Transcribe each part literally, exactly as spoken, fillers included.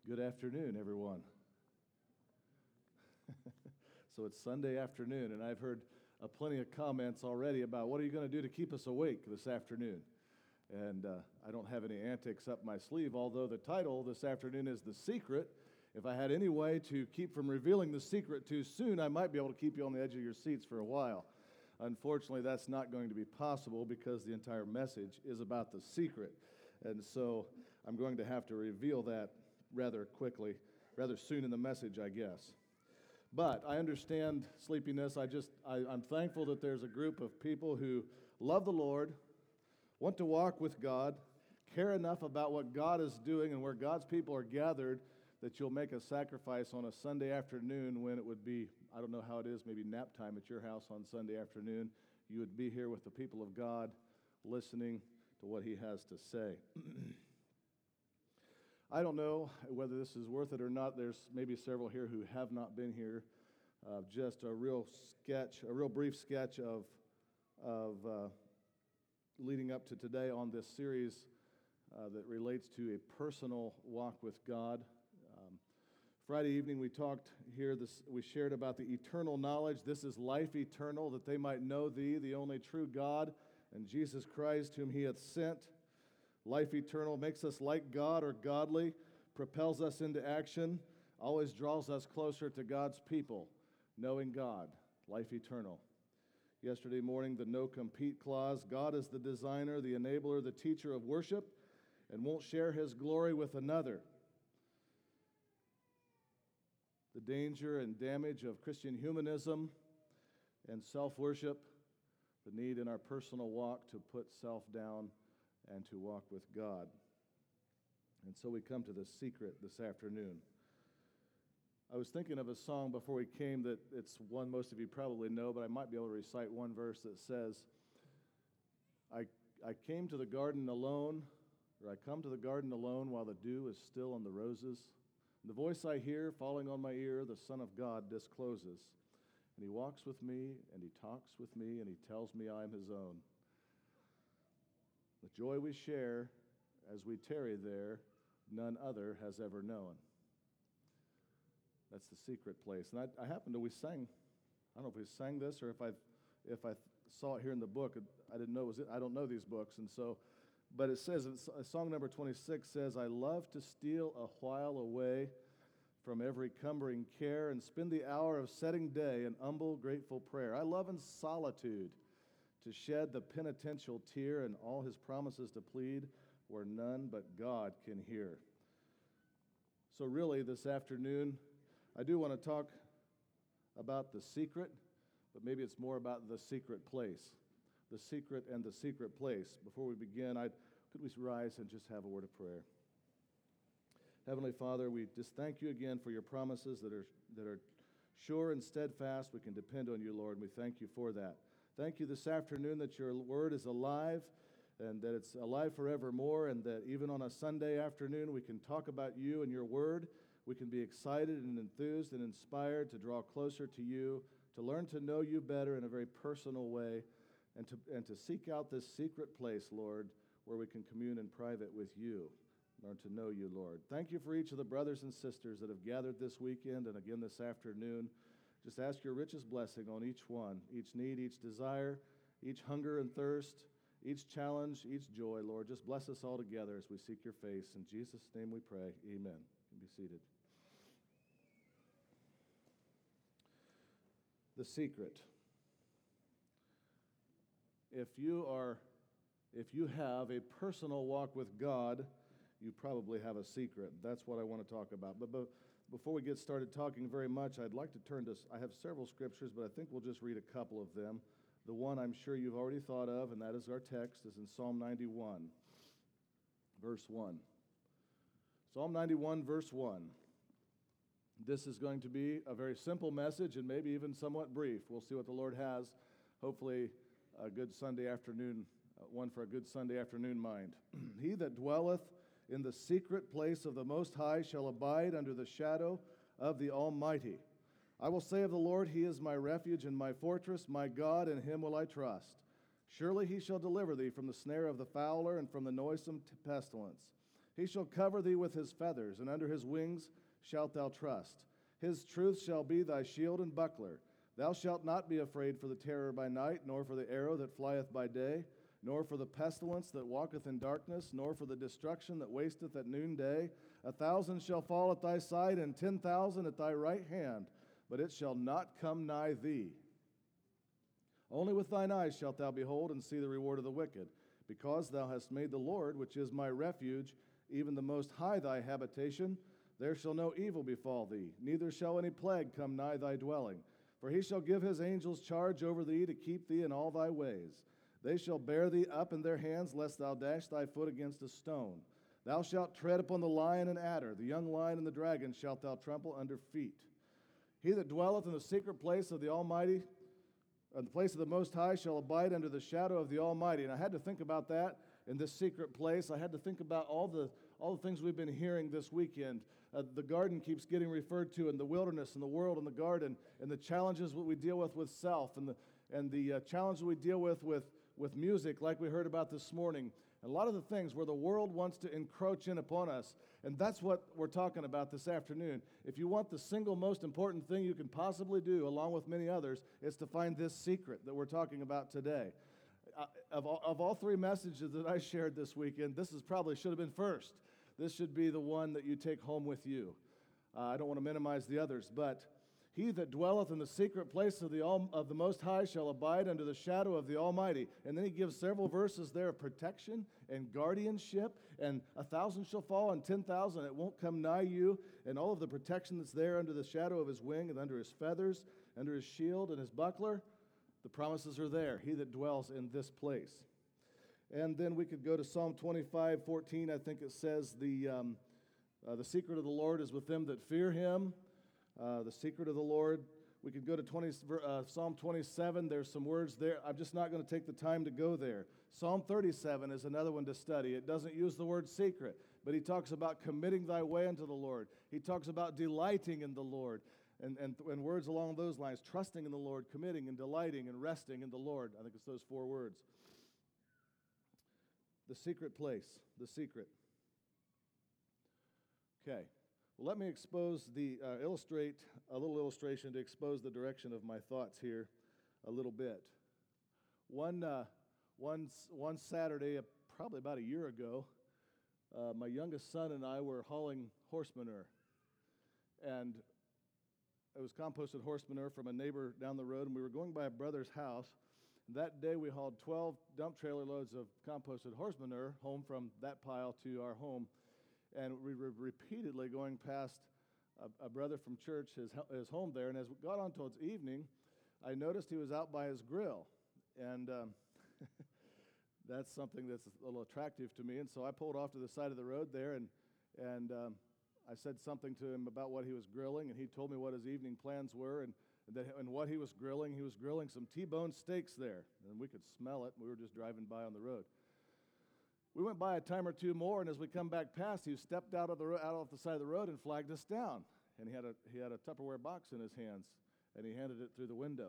Good afternoon, everyone. So it's Sunday afternoon, and I've heard uh, plenty of comments already about what are you going to do to keep us awake this afternoon? And uh, I don't have any antics up my sleeve, although the title this afternoon is The Secret. If I had any way to keep from revealing the secret too soon, I might be able to keep you on the edge of your seats for a while. Unfortunately, that's not going to be possible because the entire message is about the secret. And so I'm going to have to reveal that rather quickly, rather soon in the message, I guess. But I understand sleepiness. I just, I, I'm thankful that there's a group of people who love the Lord, want to walk with God, care enough about what God is doing and where God's people are gathered that you'll make a sacrifice on a Sunday afternoon when it would be, I don't know how it is, maybe nap time at your house on Sunday afternoon. You would be here with the people of God listening to what He has to say. I don't know whether this is worth it or not. There's maybe several here who have not been here. Uh, just a real sketch, a real brief sketch of, of uh, leading up to today on this series uh, that relates to a personal walk with God. Um, Friday evening we talked here, this, we shared about the eternal knowledge. This is life eternal, that they might know Thee, the only true God, and Jesus Christ, whom He hath sent. Life eternal makes us like God or godly, propels us into action, always draws us closer to God's people, knowing God, life eternal. Yesterday morning, the no-compete clause. God is the designer, the enabler, the teacher of worship, and won't share His glory with another. The danger and damage of Christian humanism and self-worship, the need in our personal walk to put self down and to walk with God. And so we come to the secret this afternoon. I was thinking of a song before we came that it's one most of you probably know, but I might be able to recite one verse that says, I, I came to the garden alone, or I come to the garden alone while the dew is still on the roses. And the voice I hear falling on my ear, the Son of God discloses. And He walks with me, and He talks with me, and He tells me I am His own. The joy we share as we tarry there, none other has ever known. That's the secret place. And I, I happened to, we sang, I don't know if we sang this or if I if I saw it here in the book. I didn't know it was it. I don't know these books. And so, but it says, it's, song number twenty-six says, I love to steal a while away from every cumbering care and spend the hour of setting day in humble, grateful prayer. I love in solitude to shed the penitential tear and all His promises to plead where none but God can hear. So really this afternoon, I do want to talk about the secret, but maybe it's more about the secret place. The secret and the secret place. Before we begin, I'd, could we rise and just have a word of prayer? Heavenly Father, we just thank You again for Your promises that are that are sure and steadfast. We can depend on You, Lord, and we thank You for that. Thank You this afternoon that Your word is alive and that it's alive forevermore, and that even on a Sunday afternoon we can talk about You and Your word. We can be excited and enthused and inspired to draw closer to You, to learn to know You better in a very personal way, and to, and to seek out this secret place, Lord, where we can commune in private with You, learn to know You, Lord. Thank You for each of the brothers and sisters that have gathered this weekend and again this afternoon. Just ask Your richest blessing on each one, each need, each desire, each hunger and thirst, each challenge, each joy, Lord. Just bless us all together as we seek Your face. In Jesus' name we pray, amen. You can be seated. The secret. If you are, if you have a personal walk with God, you probably have a secret. That's what I want to talk about. But, but before we get started talking very much, I'd like to turn to, I have several scriptures, but I think we'll just read a couple of them. The one I'm sure you've already thought of, and that is our text, is in Psalm ninety-one, verse one. Psalm ninety-one, verse one. This is going to be a very simple message and maybe even somewhat brief. We'll see what the Lord has. Hopefully a good Sunday afternoon, uh, one for a good Sunday afternoon mind. He that dwelleth in the secret place of the Most High shall abide under the shadow of the Almighty. I will say of the Lord, He is my refuge and my fortress, my God, in Him will I trust. Surely He shall deliver thee from the snare of the fowler and from the noisome pestilence. He shall cover thee with his feathers, and under his wings shalt thou trust. His truth shall be thy shield and buckler. Thou shalt not be afraid for the terror by night, nor for the arrow that flieth by day, nor for the pestilence that walketh in darkness, nor for the destruction that wasteth at noonday. A thousand shall fall at thy side, and ten thousand at thy right hand, but it shall not come nigh thee. Only with thine eyes shalt thou behold and see the reward of the wicked, because thou hast made the Lord, which is my refuge, even the Most High thy habitation. There shall no evil befall thee, neither shall any plague come nigh thy dwelling. For he shall give his angels charge over thee to keep thee in all thy ways. They shall bear thee up in their hands, lest thou dash thy foot against a stone. Thou shalt tread upon the lion and adder, the young lion and the dragon shalt thou trample under feet. He that dwelleth in the secret place of the Almighty, in the place of the Most High, shall abide under the shadow of the Almighty. And I had to think about that in this secret place. I had to think about all the all the things we've been hearing this weekend. Uh, the garden keeps getting referred to, and the wilderness, and the world, and the garden, and the challenges that we deal with with self, and the and the uh, challenges we deal with with with music, like we heard about this morning. A lot of the things where the world wants to encroach in upon us, and that's what we're talking about this afternoon. If you want the single most important thing you can possibly do, along with many others, is to find this secret that we're talking about today. Uh, of, all, of all three messages that I shared this weekend, this is probably should have been first. This should be the one that you take home with you. Uh, I don't want to minimize the others, but he that dwelleth in the secret place of the, All, of the Most High shall abide under the shadow of the Almighty. And then he gives several verses there of protection and guardianship, and a thousand shall fall and ten thousand, it won't come nigh you, and all of the protection that's there under the shadow of his wing and under his feathers, under his shield and his buckler. The promises are there, he that dwells in this place. And then we could go to Psalm twenty-five fourteen. I think it says, the, um, uh, the secret of the Lord is with them that fear him. Uh, the secret of the Lord. We could go to twenty, uh, Psalm twenty-seven. There's some words there. I'm just not going to take the time to go there. Psalm thirty-seven is another one to study. It doesn't use the word secret, but he talks about committing thy way unto the Lord. He talks about delighting in the Lord. And, and, and words along those lines, trusting in the Lord, committing and delighting and resting in the Lord. I think it's those four words. The secret place, the secret. Okay, well, let me expose the, uh, illustrate, a little illustration to expose the direction of my thoughts here a little bit. One, uh, one, one Saturday, uh, probably about a year ago, uh, my youngest son and I were hauling horse manure. And it was composted horse manure from a neighbor down the road, and we were going by a brother's house. That day we hauled twelve dump trailer loads of composted horse manure home from that pile to our home, and we were repeatedly going past a, a brother from church, his, his home there, and as we got on towards evening, I noticed he was out by his grill, and um, that's something that's a little attractive to me, and so I pulled off to the side of the road there, and, and um, I said something to him about what he was grilling, and he told me what his evening plans were, and, and, that, and what he was grilling. He was grilling some T-bone steaks there, and we could smell it. We were just driving by on the road. We went by a time or two more, and as we come back past, he stepped out of the ro- out off the side of the road and flagged us down. And he had a he had a Tupperware box in his hands, and he handed it through the window.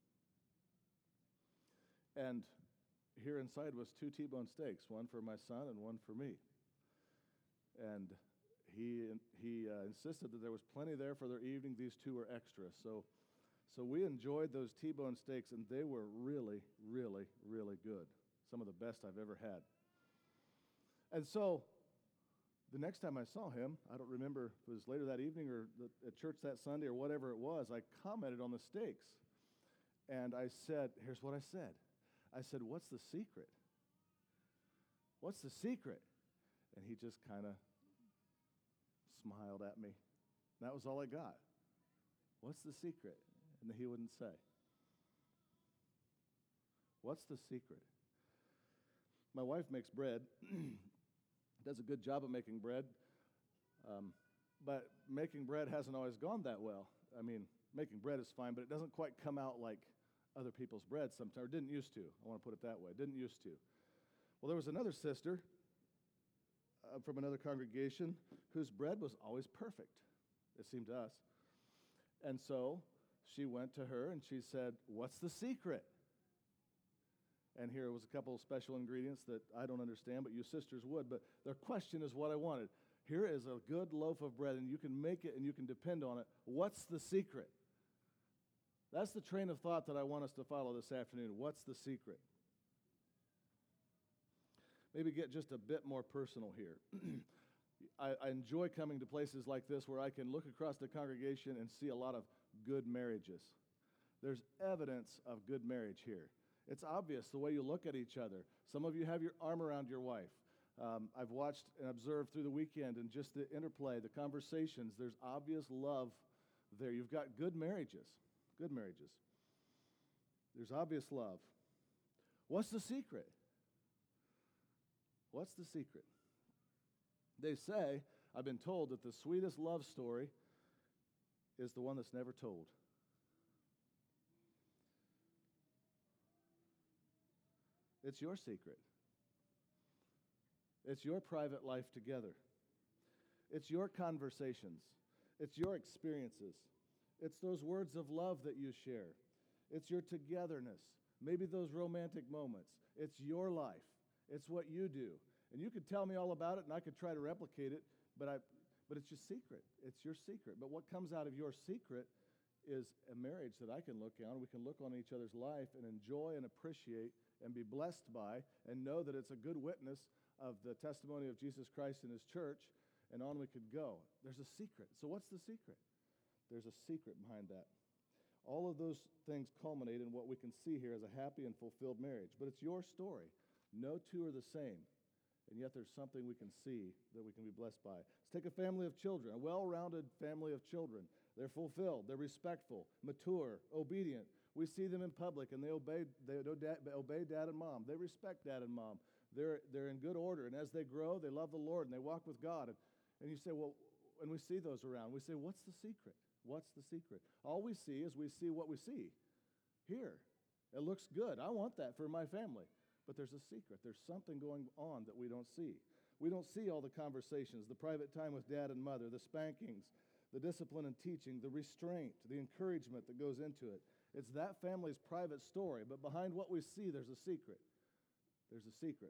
And here inside was two T-bone steaks, one for my son and one for me. And He he uh, insisted that there was plenty there for their evening. These two were extra. So, so we enjoyed those T-bone steaks, and they were really, really, really good. Some of the best I've ever had. And so the next time I saw him, I don't remember if it was later that evening or the, at church that Sunday or whatever it was, I commented on the steaks. And I said, here's what I said. I said, what's the secret? What's the secret? And he just kind of smiled at me. That was all I got. What's the secret? And he wouldn't say. What's the secret? My wife makes bread, does a good job of making bread, um, but making bread hasn't always gone that well. I mean, making bread is fine, but it doesn't quite come out like other people's bread sometimes, or didn't used to. I want to put it that way. Didn't used to. Well, there was another sister Uh, from another congregation whose bread was always perfect, it seemed to us. And so she went to her and she said, what's the secret? and here was a couple of special ingredients that I don't understand, but you sisters would. But their question is what I wanted. Here is a good loaf of bread, and you can make it and you can depend on it. What's the secret? That's the train of thought that I want us to follow this afternoon. What's the secret? Maybe get just a bit more personal here. I, I enjoy coming to places like this where I can look across the congregation and see a lot of good marriages. There's evidence of good marriage here. It's obvious the way you look at each other. Some of you have your arm around your wife. Um, I've watched and observed through the weekend and just the interplay, the conversations. There's obvious love there. You've got good marriages, good marriages. There's obvious love. What's the secret? What's the secret? They say, I've been told that the sweetest love story is the one that's never told. It's your secret. It's your private life together. It's your conversations. It's your experiences. It's those words of love that you share. It's your togetherness. Maybe those romantic moments. It's your life. It's what you do. And you could tell me all about it, and I could try to replicate it, but I, but it's your secret. It's your secret. But what comes out of your secret is a marriage that I can look on. We can look on each other's life and enjoy and appreciate and be blessed by and know that it's a good witness of the testimony of Jesus Christ and his church, and on we could go. There's a secret. So what's the secret? There's a secret behind that. All of those things culminate in what we can see here as a happy and fulfilled marriage. But it's your story. No two are the same. And yet there's something we can see that we can be blessed by. Let's take a family of children, a well-rounded family of children. They're fulfilled. They're respectful, mature, obedient. We see them in public, and they obey, they obey dad and mom. They respect dad and mom. They're, they're in good order. And as they grow, they love the Lord, and they walk with God. And, and you say, well, when we see those around, we say, what's the secret? What's the secret? All we see is we see what we see here. It looks good. I want that for my family. But there's a secret. There's something going on that we don't see. We don't see all the conversations, the private time with dad and mother, the spankings, the discipline and teaching, the restraint, the encouragement that goes into it. It's that family's private story, but behind what we see, there's a secret. There's a secret.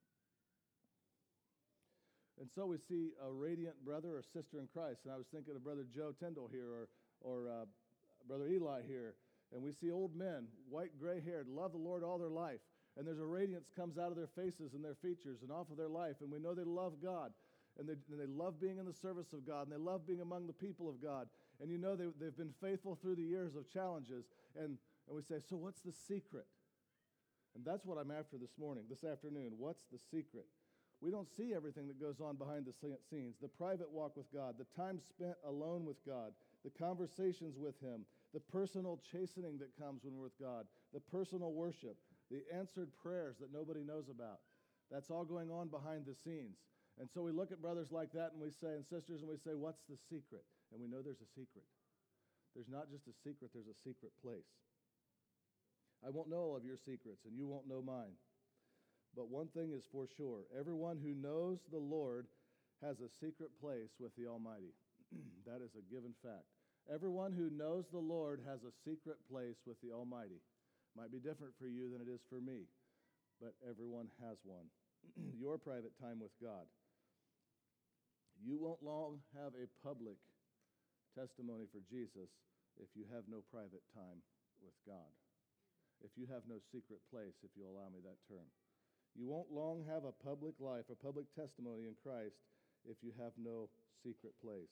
And so we see a radiant brother or sister in Christ. And I was thinking of Brother Joe Tyndall here or, or uh, Brother Eli here. And we see old men, white, gray-haired, love the Lord all their life. And there's a radiance comes out of their faces and their features and off of their life. And we know they love God. And they, and they love being in the service of God. And they love being among the people of God. And you know they, they've been faithful through the years of challenges. And, and we say, so what's the secret? And that's what I'm after this morning, this afternoon. What's the secret? We don't see everything that goes on behind the scenes. The private walk with God, the time spent alone with God, the conversations with him, the personal chastening that comes when we're with God, the personal worship, the answered prayers that nobody knows about. That's all going on behind the scenes. And so we look at brothers like that and we say, and sisters, and we say, what's the secret? And we know there's a secret. There's not just a secret, there's a secret place. I won't know all of your secrets, and you won't know mine. But one thing is for sure. Everyone who knows the Lord has a secret place with the Almighty. That is a given fact. Everyone who knows the Lord has a secret place with the Almighty. Might be different for you than it is for me, but everyone has one. Your private time with God. You won't long have a public testimony for Jesus if you have no private time with God. If you have no secret place, if you allow me that term. You won't long have a public life, a public testimony in Christ if you have no secret place.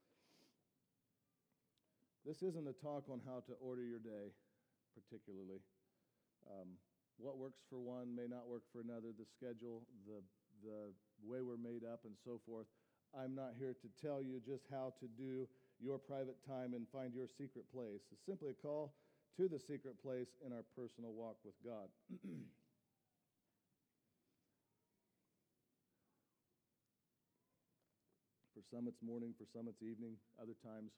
This isn't a talk on how to order your day, particularly. Um, what works for one may not work for another, the schedule, the, the way we're made up, and so forth. I'm not here to tell you just how to do your private time and find your secret place. It's simply a call to the secret place in our personal walk with God. For some it's morning, for some it's evening, other times,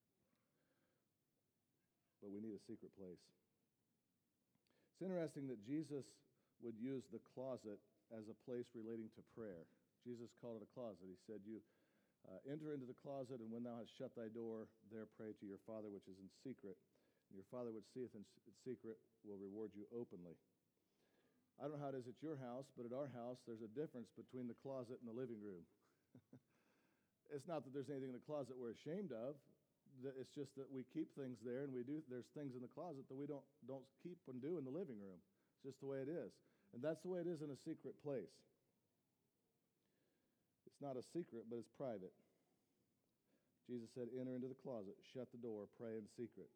but we need a secret place. It's interesting that Jesus would use the closet as a place relating to prayer. Jesus called it a closet. He said, you uh, enter into the closet, and when thou hast shut thy door, there pray to your Father which is in secret. And your Father which seeth in secret will reward you openly. I don't know how it is at your house, but at our house, there's a difference between the closet and the living room. It's not that there's anything in the closet we're ashamed of. It's just that we keep things there, and we do. There's things in the closet that we don't don't keep and do in the living room. It's just the way it is, and that's the way it is in a secret place. It's not a secret, but it's private. Jesus said, "Enter into the closet, shut the door, pray in secret."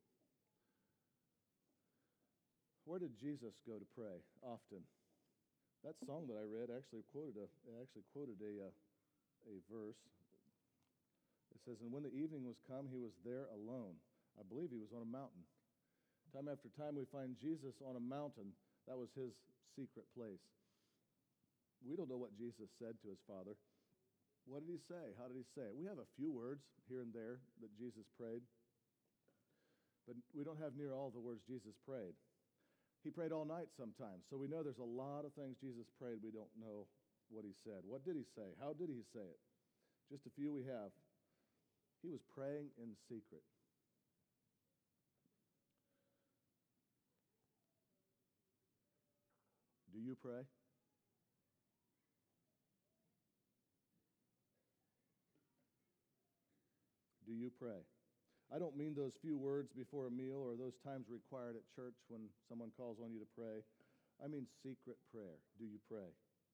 Where did Jesus go to pray often? That song that I read actually quoted a actually quoted a uh, a verse. It says, "And when the evening was come, he was there alone." I believe he was on a mountain. Time after time, we find Jesus on a mountain. That was his secret place. We don't know what Jesus said to his Father. What did he say? How did he say it? We have a few words here and there that Jesus prayed, but we don't have near all the words Jesus prayed. He prayed all night sometimes, so we know there's a lot of things Jesus prayed we don't know what he said. What did he say? How did he say it? Just a few we have. He was praying in secret. Do you pray? Do you pray? I don't mean those few words before a meal or those times required at church when someone calls on you to pray. I mean secret prayer. Do you pray?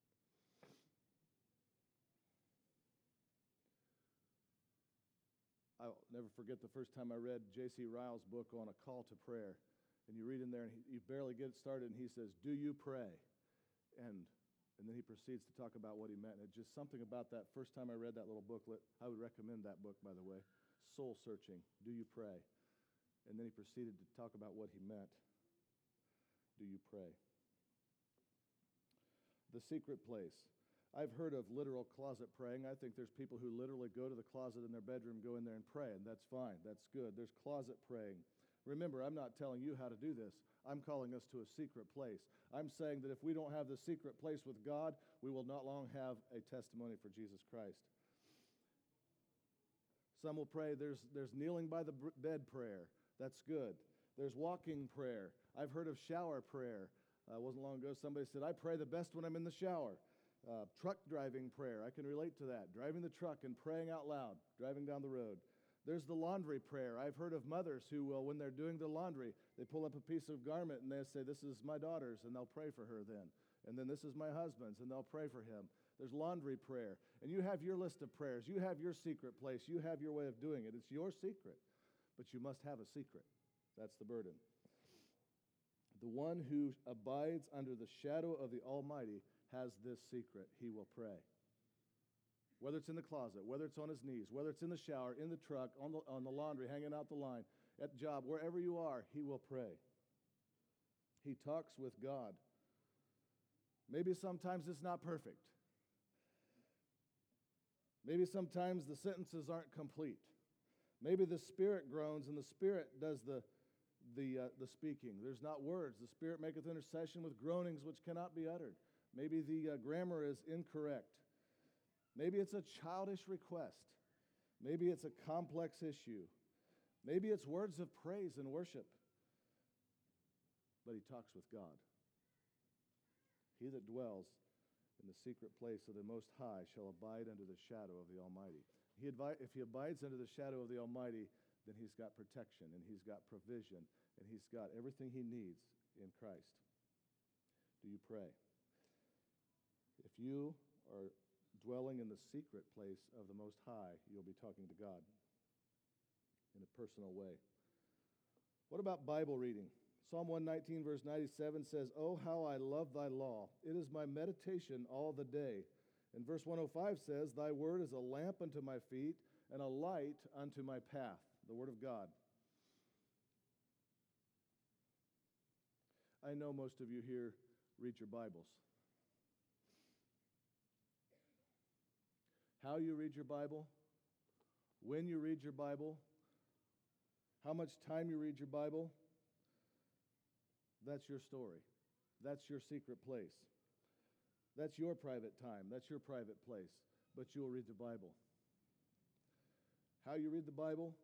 I'll never forget the first time I read J C Ryle's book on a call to prayer. And you read in there, and he, you barely get it started, and he says, "Do you pray?" And and then he proceeds to talk about what he meant. And it's just something about that first time I read that little booklet. I would recommend that book, by the way. Soul Searching. Do you pray? And then he proceeded to talk about what he meant. Do you pray? The secret place. I've heard of literal closet praying. I think there's people who literally go to the closet in their bedroom, go in there and pray, and that's fine. That's good. There's closet praying. Remember, I'm not telling you how to do this. I'm calling us to a secret place. I'm saying that if we don't have the secret place with God, we will not long have a testimony for Jesus Christ. Some will pray, there's, there's kneeling by the bed prayer. That's good. There's walking prayer. I've heard of shower prayer. Uh, it wasn't long ago, somebody said, "I pray the best when I'm in the shower." Uh, truck driving prayer. I can relate to that. Driving the truck and praying out loud, driving down the road. There's the laundry prayer. I've heard of mothers who, uh, when they're doing the laundry, they pull up a piece of garment and they say, "This is my daughter's," and they'll pray for her then. And then, "This is my husband's," and they'll pray for him. There's laundry prayer. And you have your list of prayers. You have your secret place. You have your way of doing it. It's your secret. But you must have a secret. That's the burden. The one who abides under the shadow of the Almighty has this secret. He will pray. Whether it's in the closet, whether it's on his knees, whether it's in the shower, in the truck, on the, on the laundry, hanging out the line, at the job, wherever you are, he will pray. He talks with God. Maybe sometimes it's not perfect. Maybe sometimes the sentences aren't complete. Maybe the Spirit groans and the Spirit does the, the, uh, the speaking. There's not words. The Spirit maketh intercession with groanings which cannot be uttered. Maybe the uh, grammar is incorrect. Maybe it's a childish request. Maybe it's a complex issue. Maybe it's words of praise and worship. But he talks with God. He that dwells in the secret place of the Most High shall abide under the shadow of the Almighty. He advi- if he abides under the shadow of the Almighty, then he's got protection, and he's got provision, and he's got everything he needs in Christ. Do you pray? If you are dwelling in the secret place of the Most High, you'll be talking to God in a personal way. What about Bible reading? Psalm one nineteen, verse ninety-seven says, "Oh, how I love thy law. It is my meditation all the day." And verse one oh five says, "Thy word is a lamp unto my feet and a light unto my path." The word of God. I know most of you here read your Bibles. How you read your Bible, when you read your Bible, how much time you read your Bible, that's your story. That's your secret place. That's your private time. That's your private place. But you'll read the Bible. How you read the Bible?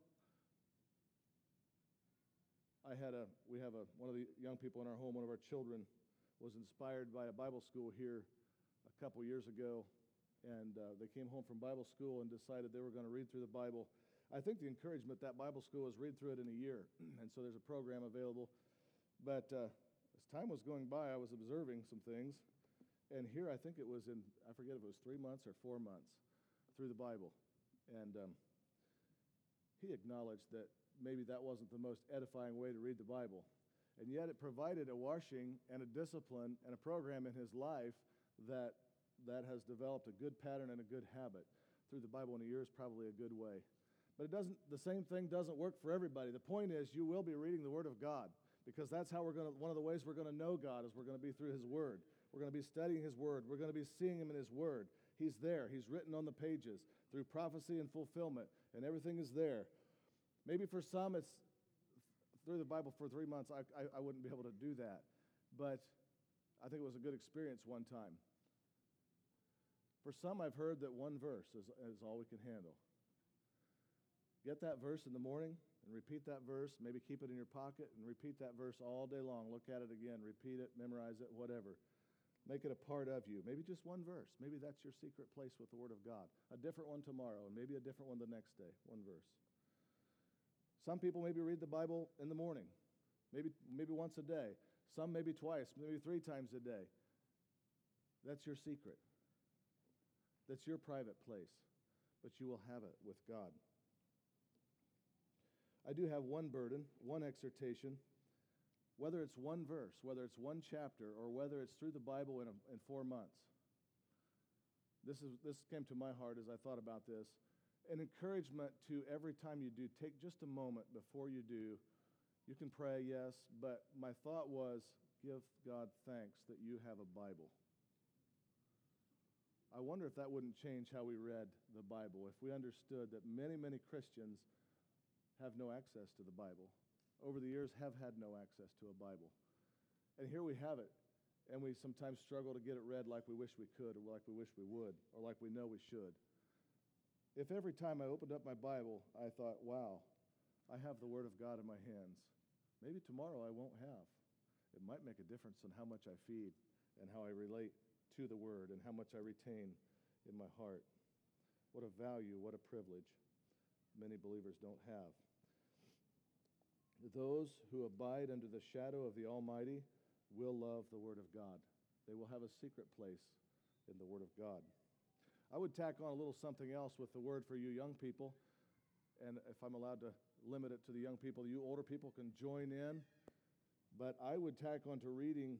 I had a, we have a, one of the young people in our home, one of our children was inspired by a Bible school here a couple years ago, and uh, they came home from Bible school and decided they were going to read through the Bible. I think the encouragement that Bible school is read through it in a year, and so there's a program available. But uh, as time was going by, I was observing some things, and here I think it was in, I forget if it was three months or four months through the Bible. And um, he acknowledged that maybe that wasn't the most edifying way to read the Bible. And yet it provided a washing and a discipline and a program in his life that that has developed a good pattern and a good habit. Through the Bible in a year is probably a good way. But it doesn't, the same thing doesn't work for everybody. The point is you will be reading the Word of God, because that's how we're going to, one of the ways we're going to know God is we're going to be through his Word. We're going to be studying his Word. We're going to be seeing him in his Word. He's there. He's written on the pages through prophecy and fulfillment, and everything is there. Maybe for some it's through the Bible for three months. I, I, I wouldn't be able to do that. But I think it was a good experience one time. For some, I've heard that one verse is, is all we can handle. Get that verse in the morning and repeat that verse. Maybe keep it in your pocket and repeat that verse all day long. Look at it again, repeat it, memorize it, whatever. Make it a part of you. Maybe just one verse. Maybe that's your secret place with the Word of God. A different one tomorrow, and maybe a different one the next day. One verse. Some people maybe read the Bible in the morning, maybe maybe once a day. Some maybe twice, maybe three times a day. That's your secret. That's your private place, but you will have it with God. I do have one burden, one exhortation. Whether it's one verse, whether it's one chapter, or whether it's through the Bible in, a, in four months. This is this came to my heart as I thought about this. An encouragement to every time you do, take just a moment before you do. You can pray, yes, but my thought was, give God thanks that you have a Bible. I wonder if that wouldn't change how we read the Bible, if we understood that many, many Christians have no access to the Bible. Over the years have had no access to a Bible. And here we have it, and we sometimes struggle to get it read like we wish we could, or like we wish we would, or like we know we should. If every time I opened up my Bible, I thought, wow, I have the Word of God in my hands, maybe tomorrow I won't have. It might make a difference in how much I feed and how I relate to the Word and how much I retain in my heart. What a value, what a privilege many believers don't have. Those who abide under the shadow of the Almighty will love the Word of God. They will have a secret place in the Word of God. I would tack on a little something else with the word for you young people, and if I'm allowed to limit it to the young people, you older people can join in, but I would tack on to reading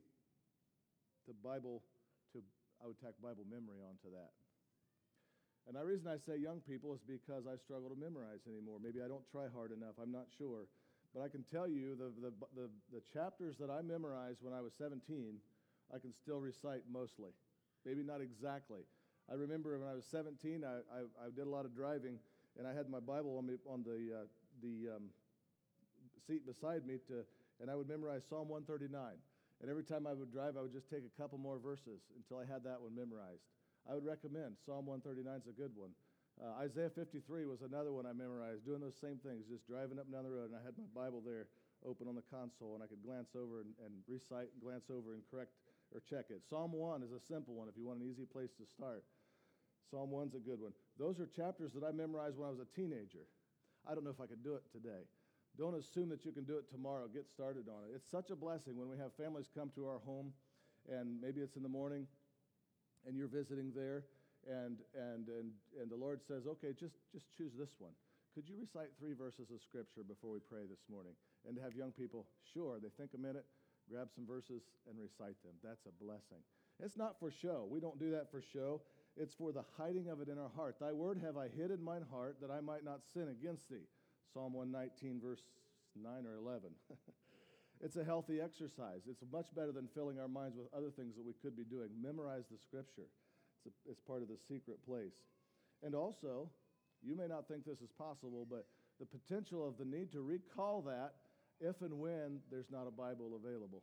the Bible, to I would tack Bible memory onto that. And the reason I say young people is because I struggle to memorize anymore. Maybe I don't try hard enough, I'm not sure. But I can tell you the, the, the, the chapters that I memorized when I was seventeen, I can still recite mostly. Maybe not exactly. I remember when I was seventeen, I, I, I did a lot of driving, and I had my Bible on, me, on the, uh, the um, seat beside me, to, and I would memorize Psalm one thirty-nine. And every time I would drive, I would just take a couple more verses until I had that one memorized. I would recommend Psalm one thirty-nine is a good one. Uh, Isaiah fifty-three was another one I memorized, doing those same things, just driving up and down the road, and I had my Bible there open on the console, and I could glance over and, and recite, and glance over and correct or check it. Psalm one is a simple one if you want an easy place to start. Psalm one's a good one. Those are chapters that I memorized when I was a teenager. I don't know if I could do it today. Don't assume that you can do it tomorrow. Get started on it. It's such a blessing when we have families come to our home, and maybe it's in the morning, and you're visiting there, And and and and the Lord says, okay, just, just choose this one. Could you recite three verses of Scripture before we pray this morning? And to have young people, sure, they think a minute, grab some verses, and recite them. That's a blessing. It's not for show. We don't do that for show. It's for the hiding of it in our heart. Thy word have I hid in mine heart, that I might not sin against thee. Psalm one nineteen, verse nine or eleven. It's a healthy exercise. It's much better than filling our minds with other things that we could be doing. Memorize the Scripture. It's, a, it's part of the secret place. And also, you may not think this is possible, but the potential of the need to recall that if and when there's not a Bible available.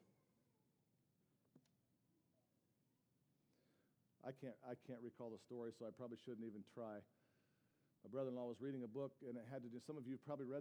I can't, I can't recall the story, so I probably shouldn't even try. My brother-in-law was reading a book, and it had to do, some of you have probably read the book, that had to do with, with a persecuted uh, setting.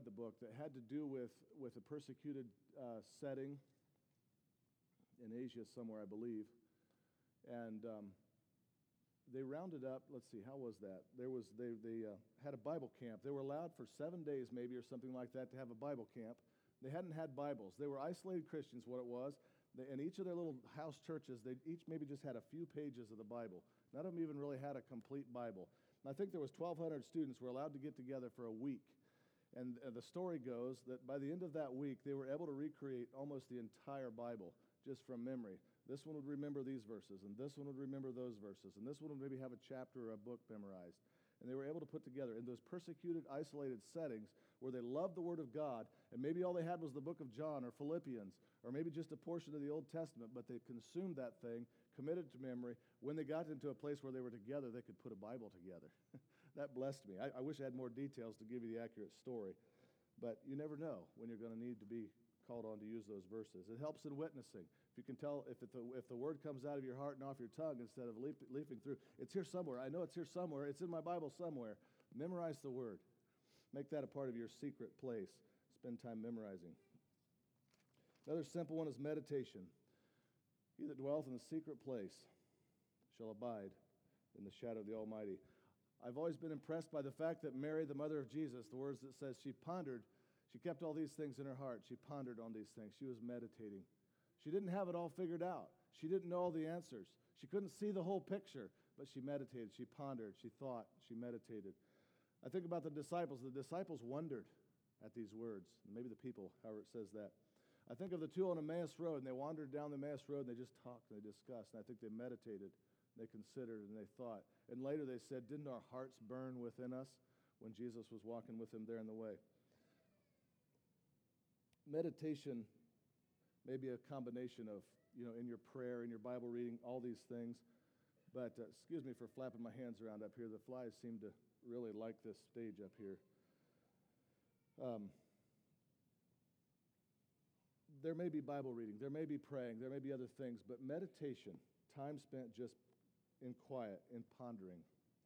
in Asia somewhere, I believe. And um, they rounded up, let's see, how was that? There was, they, they uh, had a Bible camp. They were allowed for seven days maybe or something like that to have a Bible camp. They hadn't had Bibles. They were isolated Christians, what it was. They, in each of their little house churches, they each maybe just had a few pages of the Bible. None of them even really had a complete Bible. And I think there was twelve hundred students who were allowed to get together for a week. And uh, the story goes that by the end of that week, they were able to recreate almost the entire Bible just from memory. This one would remember these verses, and this one would remember those verses, and this one would maybe have a chapter or a book memorized. And they were able to put together in those persecuted, isolated settings where they loved the Word of God, and maybe all they had was the book of John or Philippians, or maybe just a portion of the Old Testament, but they consumed that thing, committed to memory. When they got into a place where they were together, they could put a Bible together. That blessed me. I, I wish I had more details to give you the accurate story, but you never know when you're going to need to be called on to use those verses. It helps in witnessing. If you can tell, if, it, the, if the word comes out of your heart and off your tongue instead of leap, leaping through, it's here somewhere. I know it's here somewhere. It's in my Bible somewhere. Memorize the word. Make that a part of your secret place. Spend time memorizing. Another simple one is meditation. He that dwelleth in the secret place shall abide in the shadow of the Almighty. I've always been impressed by the fact that Mary, the mother of Jesus, the words that says she pondered, she kept all these things in her heart. She pondered on these things. She was meditating. She didn't have it all figured out. She didn't know all the answers. She couldn't see the whole picture, but she meditated. She pondered. She thought. She meditated. I think about the disciples. The disciples wondered at these words. Maybe the people, however it says that. I think of the two on Emmaus Road, and they wandered down the Emmaus Road, and they just talked, and they discussed, and I think they meditated, and they considered, and they thought. And later they said, didn't our hearts burn within us when Jesus was walking with them there in the way? Meditation may be a combination of, you know, in your prayer, in your Bible reading, all these things. But uh, excuse me for flapping my hands around up here. The flies seem to really like this stage up here. Um, there may be Bible reading. There may be praying. There may be other things. But meditation, time spent just in quiet, in pondering.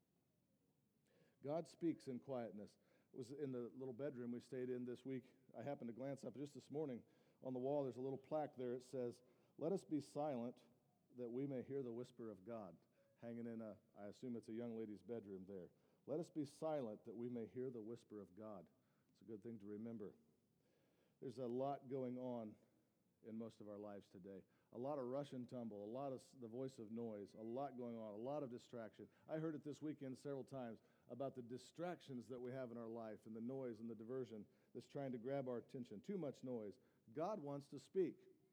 God speaks in quietness. It was in the little bedroom we stayed in this week. I happened to glance up just this morning. On the wall, there's a little plaque there. It says, "Let us be silent that we may hear the whisper of God," hanging in a, I assume it's a young lady's bedroom there. Let us be silent that we may hear the whisper of God. It's a good thing to remember. There's a lot going on in most of our lives today. A lot of rush and tumble, a lot of the voice of noise, a lot going on, a lot of distraction. I heard it this weekend several times about the distractions that we have in our life and the noise and the diversion that's trying to grab our attention. Too much noise. God wants to speak.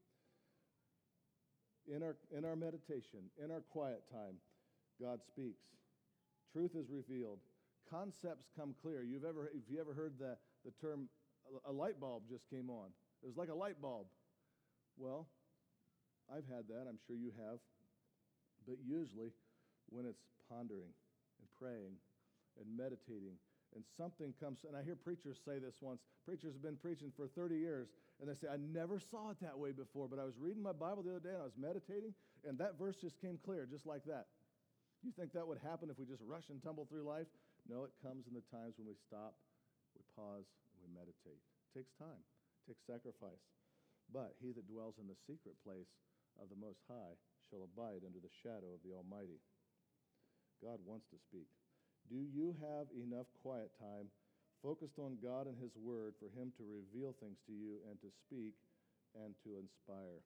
In our, in our meditation, in our quiet time, God speaks. Truth is revealed. Concepts come clear. You've ever, if you ever heard the, the term, a light bulb just came on. It was like a light bulb. Well, I've had that. I'm sure you have. But usually when it's pondering and praying and meditating and something comes, and I hear preachers say this once. Preachers have been preaching for thirty years, and they say, I never saw it that way before, but I was reading my Bible the other day, and I was meditating, and that verse just came clear, just like that. You think that would happen if we just rush and tumble through life? No, it comes in the times when we stop, we pause, and we meditate. It takes time. It takes sacrifice. But he that dwells in the secret place of the Most High shall abide under the shadow of the Almighty. God wants to speak. Do you have enough quiet time focused on God and his word for him to reveal things to you and to speak and to inspire?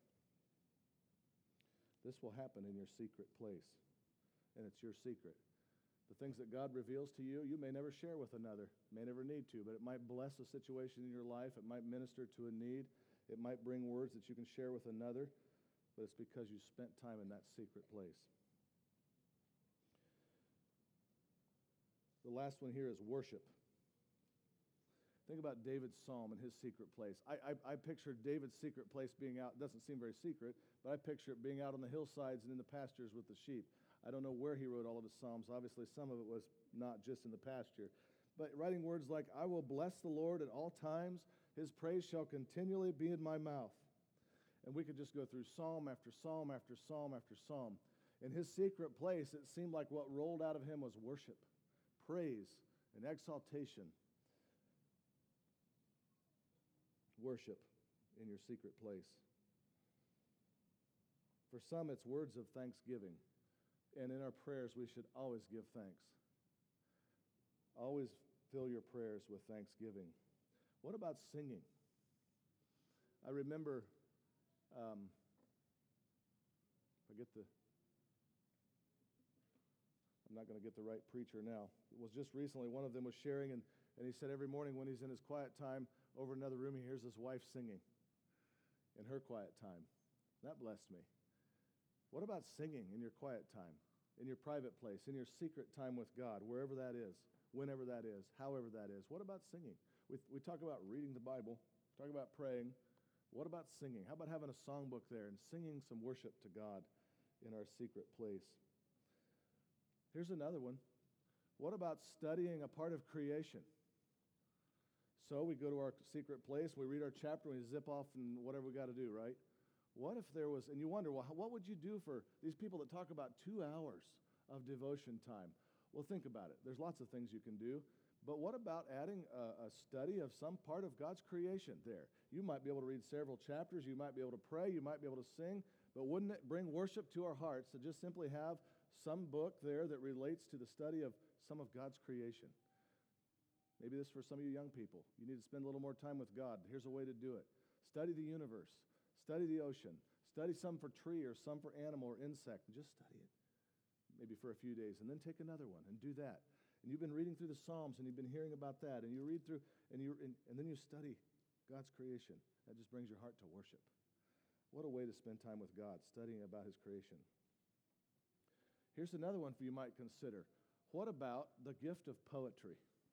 This will happen in your secret place, and it's your secret. The things that God reveals to you, you may never share with another, may never need to, but it might bless a situation in your life. It might minister to a need. It might bring words that you can share with another, but it's because you spent time in that secret place. The last one here is worship. Think about David's psalm and his secret place. I, I, I picture David's secret place being out. It doesn't seem very secret, but I picture it being out on the hillsides and in the pastures with the sheep. I don't know where he wrote all of his psalms. Obviously, some of it was not just in the pasture. But writing words like, I will bless the Lord at all times. His praise shall continually be in my mouth. And we could just go through psalm after psalm after psalm after psalm. In his secret place, it seemed like what rolled out of him was worship, praise, and exaltation. Worship in your secret place. For some, it's words of thanksgiving. And in our prayers, we should always give thanks. Always fill your prayers with thanksgiving. What about singing? I remember, um, if I get the, I'm not going to get the right preacher now. It was just recently, one of them was sharing, and, and he said every morning when he's in his quiet time over another room, he hears his wife singing in her quiet time. That blessed me. What about singing in your quiet time, in your private place, in your secret time with God, wherever that is, whenever that is, however that is? What about singing? We, we talk about reading the Bible, talk about praying. What about singing? How about having a songbook there and singing some worship to God in our secret place? Here's another one. What about studying a part of creation? So we go to our secret place, we read our chapter, we zip off and whatever we got to do, right? What if there was, and you wonder, well, what would you do for these people that talk about two hours of devotion time? Well, think about it. There's lots of things you can do. But what about adding a, a study of some part of God's creation there? You might be able to read several chapters. You might be able to pray. You might be able to sing. But wouldn't it bring worship to our hearts to just simply have some book there that relates to the study of some of God's creation? Maybe this is for some of you young people. You need to spend a little more time with God. Here's a way to do it. Study the universe. Study the ocean. Study some for tree or some for animal or insect. And just study it. Maybe for a few days, and then take another one and do that. And you've been reading through the Psalms, and you've been hearing about that, and you read through, and you and, and then you study God's creation. That just brings your heart to worship. What a way to spend time with God, studying about His creation. Here's another one for you might consider. What about the gift of poetry?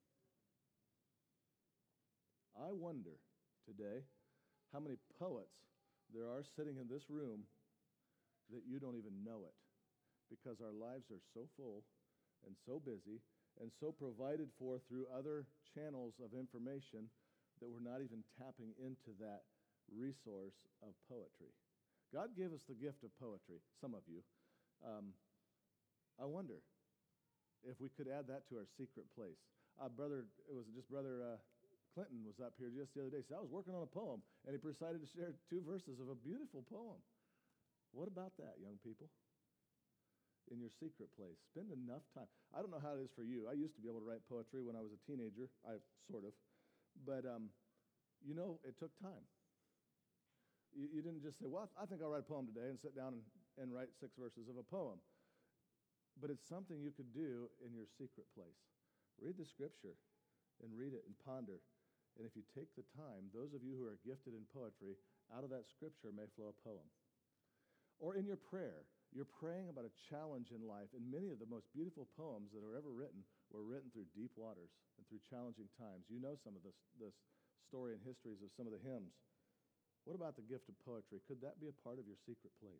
I wonder today how many poets there are sitting in this room that you don't even know it, because our lives are so full and so busy and so provided for through other channels of information that we're not even tapping into that resource of poetry. God gave us the gift of poetry, some of you. Um, I wonder if we could add that to our secret place. Uh, brother, it was just Brother uh, Clinton was up here just the other day. He said, I was working on a poem, and he decided to share two verses of a beautiful poem. What about that, young people? In your secret place. Spend enough time. I don't know how it is for you. I used to be able to write poetry when I was a teenager. I sort of. But, um, you know, it took time. You, you didn't just say, well, I think I'll write a poem today and sit down and, and write six verses of a poem. But it's something you could do in your secret place. Read the scripture and read it and ponder. And if you take the time, those of you who are gifted in poetry, out of that scripture may flow a poem. Or in your prayer, you're praying about a challenge in life, and many of the most beautiful poems that are ever written were written through deep waters and through challenging times. You know some of this, this story and histories of some of the hymns. What about the gift of poetry? Could that be a part of your secret place?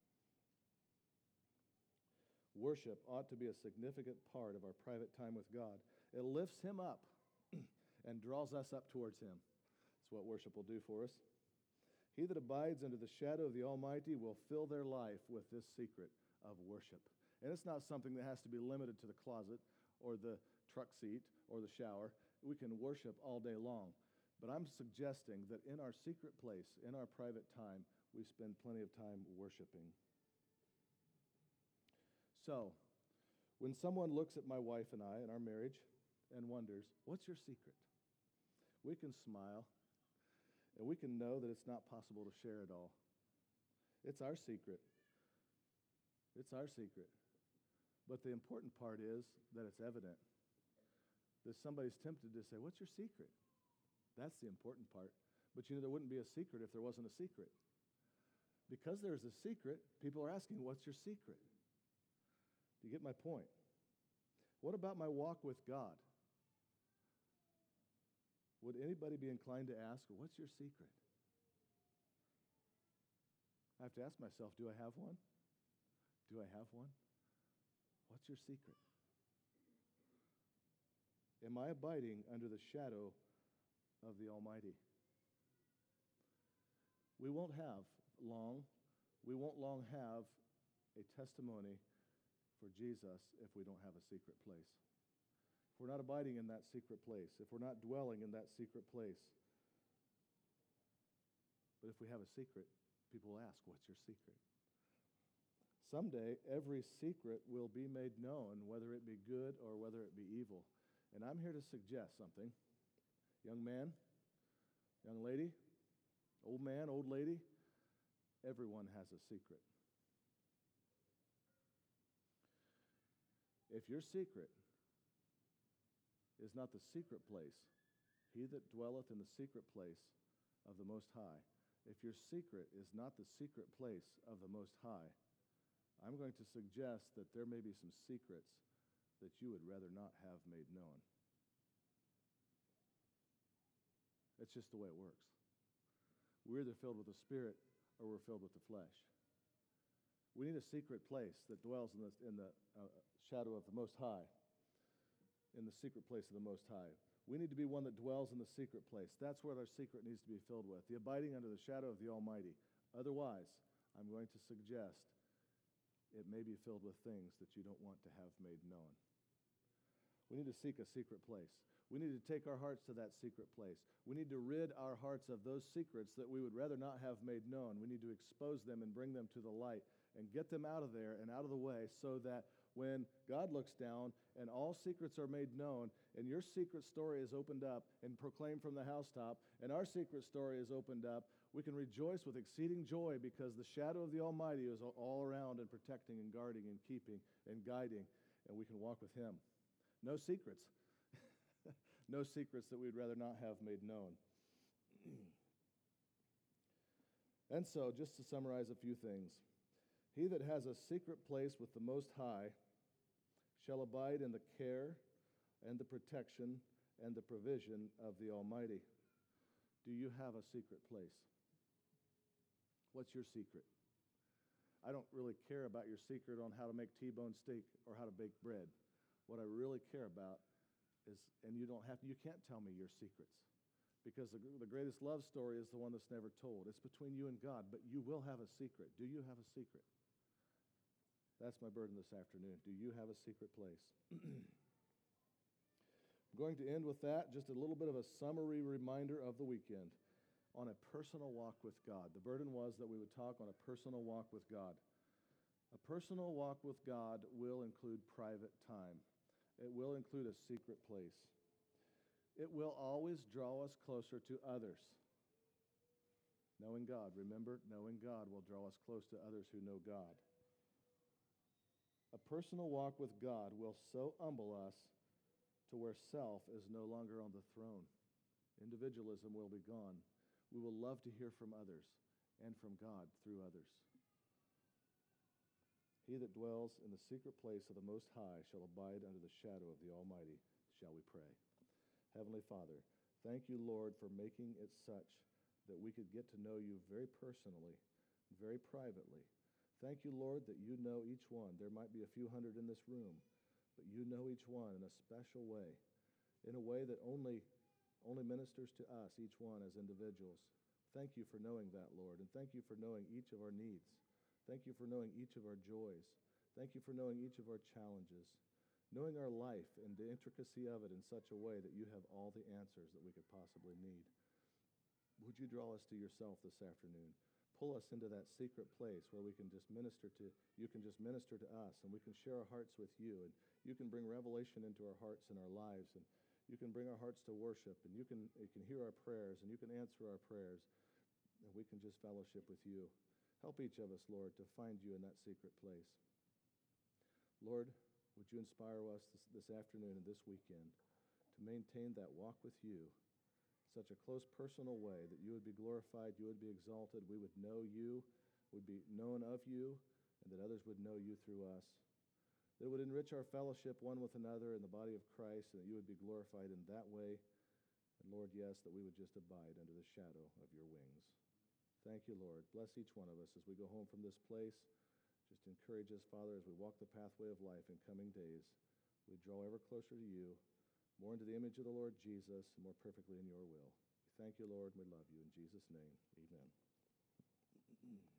Worship ought to be a significant part of our private time with God. It lifts Him up and draws us up towards Him. That's what worship will do for us. He that abides under the shadow of the Almighty will fill their life with this secret of worship. And it's not something that has to be limited to the closet or the truck seat or the shower. We can worship all day long. But I'm suggesting that in our secret place, in our private time, we spend plenty of time worshiping. So, when someone looks at my wife and I in our marriage and wonders, what's your secret? We can smile. And we can know that it's not possible to share it all. It's our secret. It's our secret. But the important part is that it's evident. That somebody's tempted to say, what's your secret? That's the important part. But you know, there wouldn't be a secret if there wasn't a secret. Because there's a secret, people are asking, what's your secret? Do you get my point? What about my walk with God? Would anybody be inclined to ask, what's your secret? I have to ask myself, do I have one? Do I have one? What's your secret? Am I abiding under the shadow of the Almighty? We won't have long, we won't long have a testimony for Jesus if we don't have a secret place. If we're not abiding in that secret place, if we're not dwelling in that secret place. But if we have a secret, people will ask, what's your secret? Someday, every secret will be made known, whether it be good or whether it be evil. And I'm here to suggest something. Young man, young lady, old man, old lady, everyone has a secret. If your secret is not the secret place, he that dwelleth in the secret place of the Most High, if your secret is not the secret place of the Most High, I'm going to suggest that there may be some secrets that you would rather not have made known. It's just the way it works. We're either filled with the Spirit or we're filled with the flesh. We need a secret place that dwells in the, in the uh, shadow of the Most High, in the secret place of the Most High. We need to be one that dwells in the secret place. That's what our secret needs to be filled with, the abiding under the shadow of the Almighty. Otherwise, I'm going to suggest it may be filled with things that you don't want to have made known. We need to seek a secret place. We need to take our hearts to that secret place. We need to rid our hearts of those secrets that we would rather not have made known. We need to expose them and bring them to the light and get them out of there and out of the way so that when God looks down and all secrets are made known and your secret story is opened up and proclaimed from the housetop and our secret story is opened up, we can rejoice with exceeding joy because the shadow of the Almighty is all around and protecting and guarding and keeping and guiding, and we can walk with Him. No secrets. No secrets that we'd rather not have made known. And so, just to summarize a few things. He that has a secret place with the Most High shall abide in the care and the protection and the provision of the Almighty. Do you have a secret place? What's your secret? I don't really care about your secret on how to make T-bone steak or how to bake bread. What I really care about is, and you don't have to, you can't tell me your secrets, because the, the greatest love story is the one that's never told. It's between you and God, but you will have a secret. Do you have a secret? That's my burden this afternoon. Do you have a secret place? I'm going to end with that, just a little bit of a summary reminder of the weekend on a personal walk with God. The burden was that we would talk on a personal walk with God. A personal walk with God will include private time. It will include a secret place. It will always draw us closer to others. Knowing God, remember, knowing God will draw us close to others who know God. A personal walk with God will so humble us to where self is no longer on the throne. Individualism will be gone. We will love to hear from others and from God through others. He that dwells in the secret place of the Most High shall abide under the shadow of the Almighty. Shall we pray? Heavenly Father, thank you, Lord, for making it such that we could get to know you very personally, very privately. Thank you, Lord, that you know each one. There might be a few hundred in this room, but you know each one in a special way, in a way that only only ministers to us, each one as individuals. Thank you for knowing that, Lord, and thank you for knowing each of our needs. Thank you for knowing each of our joys. Thank you for knowing each of our challenges, knowing our life and the intricacy of it in such a way that you have all the answers that we could possibly need. Would you draw us to yourself this afternoon? Pull us into that secret place where we can just minister to, you can just minister to us, and we can share our hearts with you, and you can bring revelation into our hearts and our lives, and you can bring our hearts to worship, and you can, you can hear our prayers, and you can answer our prayers, and we can just fellowship with you. Help each of us, Lord, to find you in that secret place. Lord, would you inspire us this, this afternoon and this weekend to maintain that walk with you in such a close personal way that you would be glorified, you would be exalted, we would know you, would be known of you, and that others would know you through us. That it would enrich our fellowship one with another in the body of Christ, and that you would be glorified in that way. And Lord, yes, that we would just abide under the shadow of your wings. Thank you, Lord. Bless each one of us as we go home from this place. Just encourage us, Father, as we walk the pathway of life in coming days. We draw ever closer to you, more into the image of the Lord Jesus, and more perfectly in your will. We thank you, Lord, and we love you. In Jesus' name, amen.